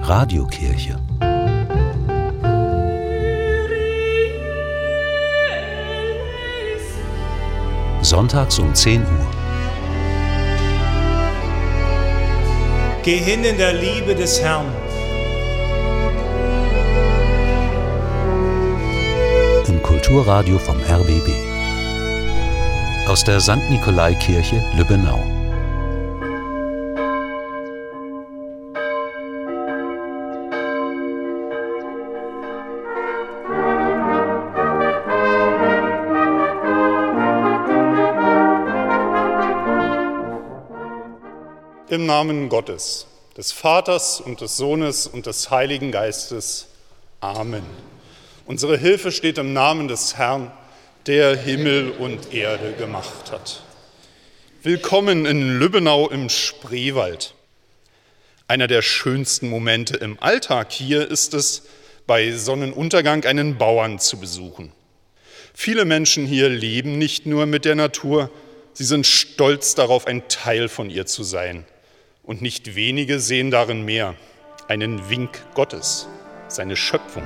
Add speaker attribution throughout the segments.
Speaker 1: Radiokirche. Sonntags um 10 Uhr.
Speaker 2: Geh hin in der Liebe des Herrn.
Speaker 1: Im Kulturradio vom RBB. Aus der St. Nikolai-Kirche Lübbenau.
Speaker 3: Im Namen Gottes, des Vaters und des Sohnes und des Heiligen Geistes. Amen. Unsere Hilfe steht im Namen des Herrn, der Himmel und Erde gemacht hat. Willkommen in Lübbenau im Spreewald. Einer der schönsten Momente im Alltag hier ist es, bei Sonnenuntergang einen Bauern zu besuchen. Viele Menschen hier leben nicht nur mit der Natur, sie sind stolz darauf, ein Teil von ihr zu sein. Und nicht wenige sehen darin mehr, einen Wink Gottes, seine Schöpfung.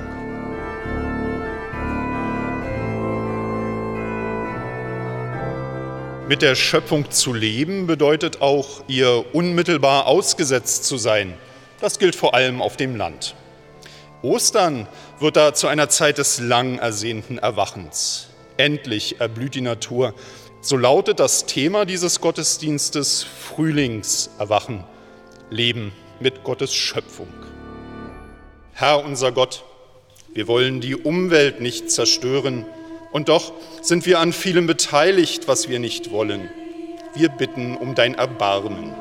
Speaker 3: Mit der Schöpfung zu leben bedeutet auch, ihr unmittelbar ausgesetzt zu sein. Das gilt vor allem auf dem Land. Ostern wird da zu einer Zeit des lang ersehnten Erwachens. Endlich erblüht die Natur. So lautet das Thema dieses Gottesdienstes: Frühlingserwachen, Leben mit Gottes Schöpfung. Herr unser Gott, wir wollen die Umwelt nicht zerstören, und doch sind wir an vielem beteiligt, was wir nicht wollen. Wir bitten um dein Erbarmen.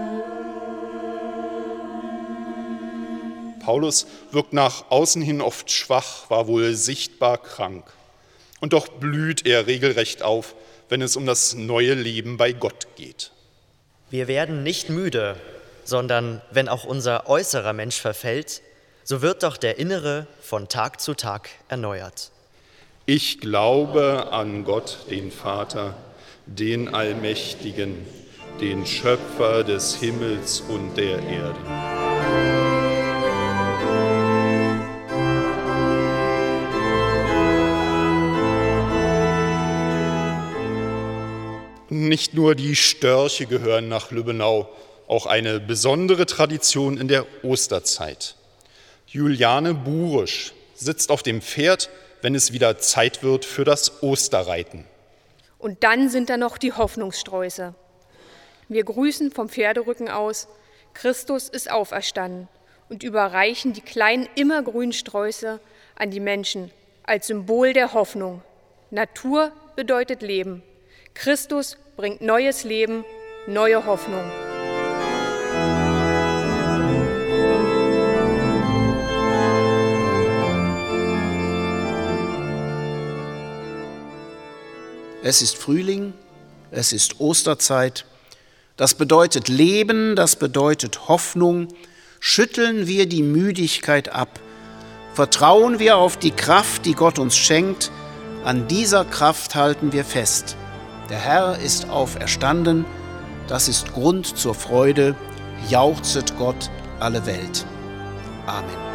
Speaker 3: Paulus wirkt nach außen hin oft schwach, war wohl sichtbar krank. Und doch blüht er regelrecht auf, wenn es um das neue Leben bei Gott geht.
Speaker 4: Wir werden nicht müde, sondern wenn auch unser äußerer Mensch verfällt, so wird doch der innere von Tag zu Tag erneuert.
Speaker 3: Ich glaube an Gott, den Vater, den Allmächtigen, den Schöpfer des Himmels und der Erde. Nicht nur die Störche gehören nach Lübbenau, auch eine besondere Tradition in der Osterzeit. Juliane Burisch sitzt auf dem Pferd, wenn es wieder Zeit wird für das Osterreiten.
Speaker 5: Und dann sind da noch die Hoffnungssträuße. Wir grüßen vom Pferderücken aus: Christus ist auferstanden, und überreichen die kleinen immergrünen Sträuße an die Menschen als Symbol der Hoffnung. Natur bedeutet Leben. Christus bringt neues Leben, neue Hoffnung.
Speaker 6: Es ist Frühling, es ist Osterzeit. Das bedeutet Leben, das bedeutet Hoffnung. Schütteln wir die Müdigkeit ab. Vertrauen wir auf die Kraft, die Gott uns schenkt. An dieser Kraft halten wir fest. Der Herr ist auferstanden, das ist Grund zur Freude, jauchzet Gott alle Welt. Amen.